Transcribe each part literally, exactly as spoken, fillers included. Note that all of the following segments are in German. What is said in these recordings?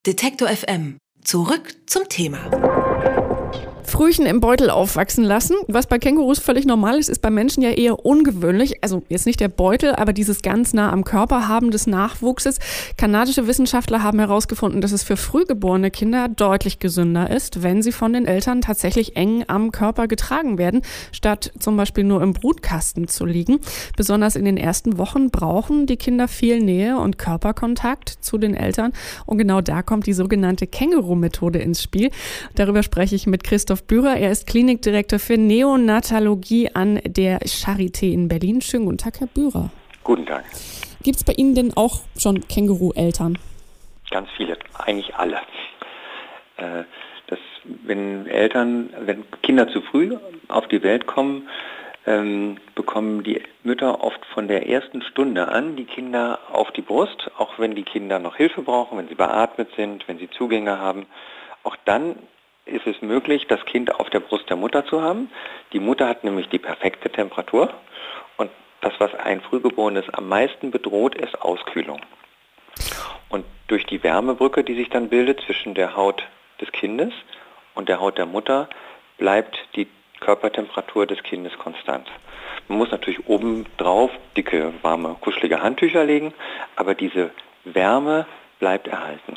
Detektor F M. Zurück zum Thema. Frühchen im Beutel aufwachsen lassen. Was bei Kängurus völlig normal ist, ist bei Menschen ja eher ungewöhnlich. Also jetzt nicht der Beutel, aber dieses ganz nah am Körper haben des Nachwuchses. Kanadische Wissenschaftler haben herausgefunden, dass es für frühgeborene Kinder deutlich gesünder ist, wenn sie von den Eltern tatsächlich eng am Körper getragen werden, statt zum Beispiel nur im Brutkasten zu liegen. Besonders in den ersten Wochen brauchen die Kinder viel Nähe und Körperkontakt zu den Eltern. Und genau da kommt die sogenannte Känguru-Methode ins Spiel. Darüber spreche ich mit Christoph Bührer. Er ist Klinikdirektor für Neonatologie an der Charité in Berlin. Schönen guten Tag, Herr Bührer. Guten Tag. Gibt es bei Ihnen denn auch schon Känguru-Eltern? Ganz viele, eigentlich alle. Äh, das, wenn Eltern, wenn Kinder zu früh auf die Welt kommen, ähm, bekommen die Mütter oft von der ersten Stunde an die Kinder auf die Brust, auch wenn die Kinder noch Hilfe brauchen, wenn sie beatmet sind, wenn sie Zugänge haben. Auch dann ist es möglich, das Kind auf der Brust der Mutter zu haben. Die Mutter hat nämlich die perfekte Temperatur und das, was ein Frühgeborenes am meisten bedroht, ist Auskühlung. Und durch die Wärmebrücke, die sich dann bildet zwischen der Haut des Kindes und der Haut der Mutter, bleibt die Körpertemperatur des Kindes konstant. Man muss natürlich oben drauf dicke, warme, kuschelige Handtücher legen, aber diese Wärme bleibt erhalten.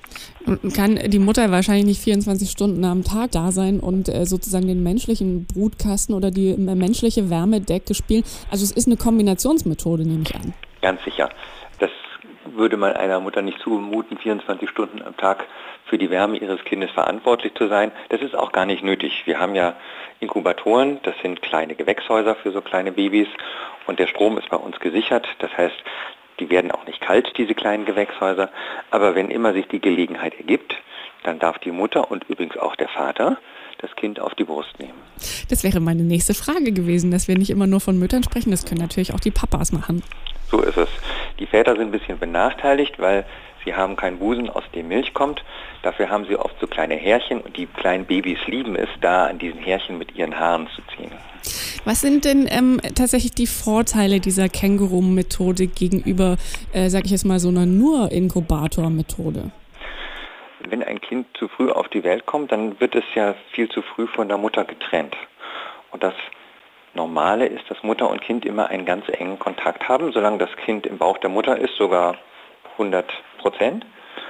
Kann die Mutter wahrscheinlich nicht vierundzwanzig Stunden am Tag da sein und äh, sozusagen den menschlichen Brutkasten oder die äh, menschliche Wärmedecke spielen? Also es ist eine Kombinationsmethode, nehme ich an. Ganz sicher. Das würde man einer Mutter nicht zumuten, vierundzwanzig Stunden am Tag für die Wärme ihres Kindes verantwortlich zu sein. Das ist auch gar nicht nötig. Wir haben ja Inkubatoren, das sind kleine Gewächshäuser für so kleine Babys und der Strom ist bei uns gesichert. Das heißt, die werden auch nicht kalt, diese kleinen Gewächshäuser. Aber wenn immer sich die Gelegenheit ergibt, dann darf die Mutter und übrigens auch der Vater das Kind auf die Brust nehmen. Das wäre meine nächste Frage gewesen, dass wir nicht immer nur von Müttern sprechen. Das können natürlich auch die Papas machen. So ist es. Die Väter sind ein bisschen benachteiligt, weil sie haben keinen Busen, aus dem Milch kommt. Dafür haben sie oft so kleine Härchen und die kleinen Babys lieben es, da an diesen Härchen mit ihren Haaren zu ziehen. Was sind denn ähm, tatsächlich die Vorteile dieser Känguru-Methode gegenüber, äh, sag ich jetzt mal, so einer Nur-Inkubator-Methode? Wenn ein Kind zu früh auf die Welt kommt, dann wird es ja viel zu früh von der Mutter getrennt. Und das Normale ist, dass Mutter und Kind immer einen ganz engen Kontakt haben, solange das Kind im Bauch der Mutter ist, sogar hundert Prozent.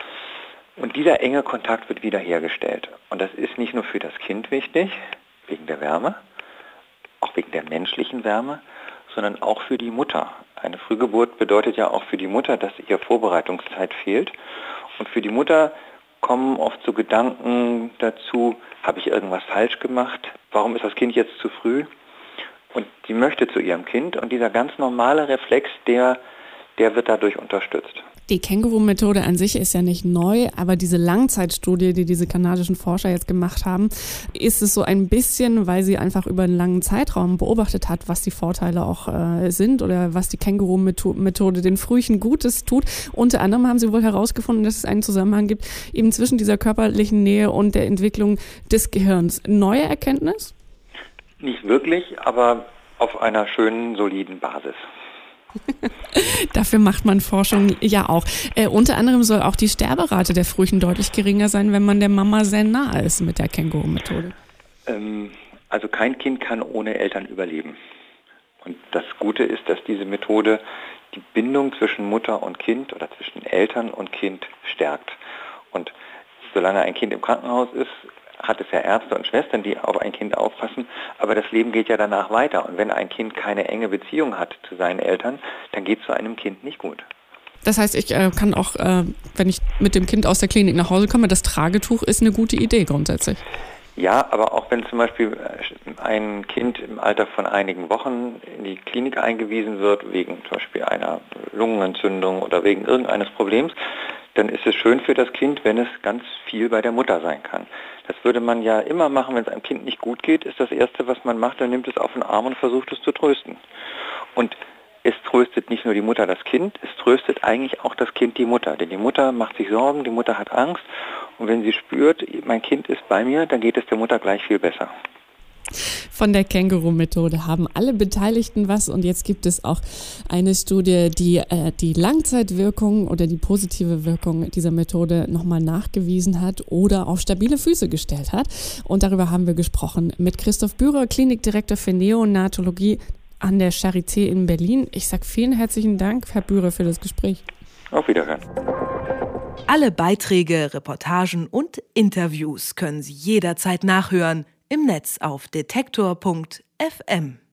Und dieser enge Kontakt wird wiederhergestellt. Und das ist nicht nur für das Kind wichtig, wegen der Wärme, auch wegen der menschlichen Wärme, sondern auch für die Mutter. Eine Frühgeburt bedeutet ja auch für die Mutter, dass ihr Vorbereitungszeit fehlt. Und für die Mutter kommen oft so Gedanken dazu, habe ich irgendwas falsch gemacht? Warum ist das Kind jetzt zu früh? Und sie möchte zu ihrem Kind und dieser ganz normale Reflex, der, der wird dadurch unterstützt. Die Känguru-Methode an sich ist ja nicht neu, aber diese Langzeitstudie, die diese kanadischen Forscher jetzt gemacht haben, ist es so ein bisschen, weil sie einfach über einen langen Zeitraum beobachtet hat, was die Vorteile auch äh, sind oder was die Känguru-Methode den Frühchen Gutes tut. Unter anderem haben sie wohl herausgefunden, dass es einen Zusammenhang gibt eben zwischen dieser körperlichen Nähe und der Entwicklung des Gehirns. Neue Erkenntnis? Nicht wirklich, aber auf einer schönen, soliden Basis. Dafür macht man Forschung ja auch. Äh, unter anderem soll auch die Sterberate der Frühchen deutlich geringer sein, wenn man der Mama sehr nah ist mit der Känguru-Methode. Ähm, also kein Kind kann ohne Eltern überleben. Und das Gute ist, dass diese Methode die Bindung zwischen Mutter und Kind oder zwischen Eltern und Kind stärkt. Und solange ein Kind im Krankenhaus ist, hat es ja Ärzte und Schwestern, die auf ein Kind aufpassen, aber das Leben geht ja danach weiter. Und wenn ein Kind keine enge Beziehung hat zu seinen Eltern, dann geht es zu einem Kind nicht gut. Das heißt, ich äh, kann auch, äh, wenn ich mit dem Kind aus der Klinik nach Hause komme, das Tragetuch ist eine gute Idee grundsätzlich. Ja, aber auch wenn zum Beispiel ein Kind im Alter von einigen Wochen in die Klinik eingewiesen wird, wegen zum Beispiel einer Lungenentzündung oder wegen irgendeines Problems, dann ist es schön für das Kind, wenn es ganz viel bei der Mutter sein kann. Das würde man ja immer machen, wenn es einem Kind nicht gut geht, ist das Erste, was man macht, dann nimmt es auf den Arm und versucht es zu trösten. Und es tröstet nicht nur die Mutter das Kind, es tröstet eigentlich auch das Kind die Mutter. Denn die Mutter macht sich Sorgen, die Mutter hat Angst. Und wenn sie spürt, mein Kind ist bei mir, dann geht es der Mutter gleich viel besser. Von der Känguru-Methode haben alle Beteiligten was und jetzt gibt es auch eine Studie, die äh, die Langzeitwirkung oder die positive Wirkung dieser Methode nochmal nachgewiesen hat oder auf stabile Füße gestellt hat. Und darüber haben wir gesprochen mit Christoph Bührer, Klinikdirektor für Neonatologie an der Charité in Berlin. Ich sage vielen herzlichen Dank, Herr Bührer, für das Gespräch. Auf Wiederhören. Alle Beiträge, Reportagen und Interviews können Sie jederzeit nachhören im Netz auf detektor punkt f m.